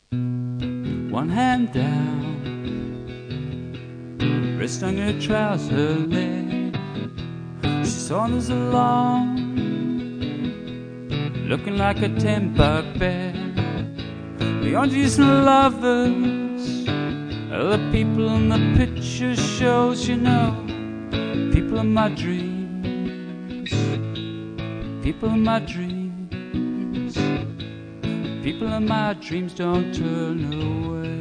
one hand down, wrist on her trouser leg. She saunters along, looking like a $10 bear. The orgies and lovers, other people in the picture shows, you know. People in my dreams, people in my dreams, people in my dreams don't turn away.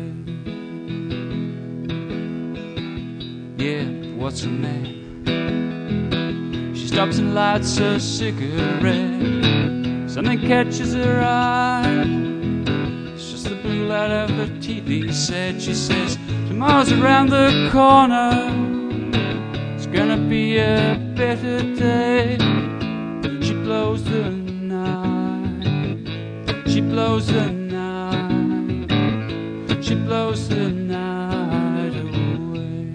Yeah, what's her name? She stops and lights a cigarette. Something catches her eye. It's just the blue light of the TV set. She says, tomorrow's around the corner. It's gonna be a better day. She blows the night. She blows the night. She blows the night away.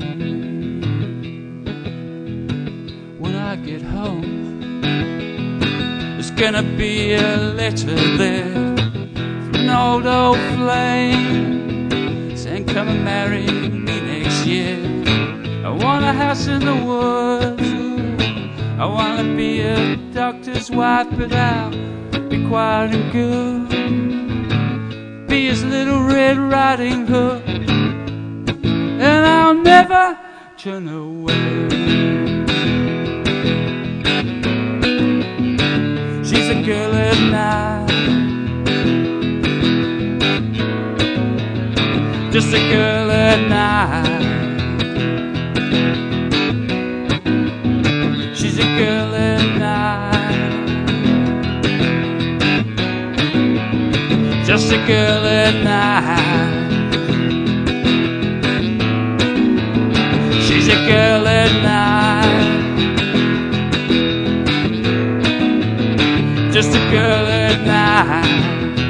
When I get home, there's gonna be a letter there from an old flame saying, come and marry me next year. I want a house in the woods. I want to be a doctor's wife, but I'll be quiet and good. Be his little Red Riding Hood, and I'll never turn away. She's a girl at night, just a girl at night. She's a girl at night, just a girl at night. She's a girl at night, just a girl at night.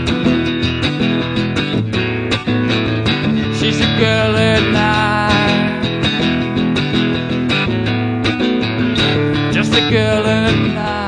She's a girl at night, just a girl at night.